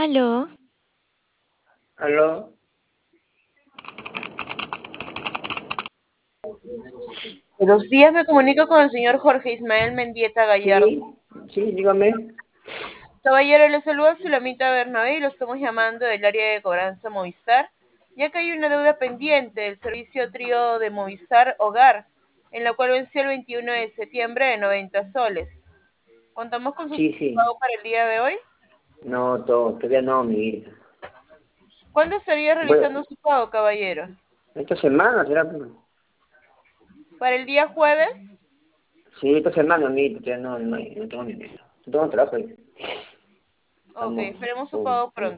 Aló, Aló, Buenos días, me comunico con el señor Jorge Ismael Mendieta Gallardo. sí, dígame. Caballero, le saluda Sulamita Bernabé y lo estamos llamando del área de cobranza Movistar, ya que hay una deuda pendiente del servicio trío de Movistar Hogar, en la cual venció el 21 de septiembre de 90 soles. ¿Contamos con su Sí, sí. pago para el día de hoy? No, todavía no, mi vida. ¿Cuándo estaría Bueno, realizando su pago, caballero? esta semana será. ¿Para el día jueves? Sí, esta semana, mi vida, todavía no tengo dinero. No tengo trabajo ahí. Ok, Estamos esperemos su full, pago full. pronto.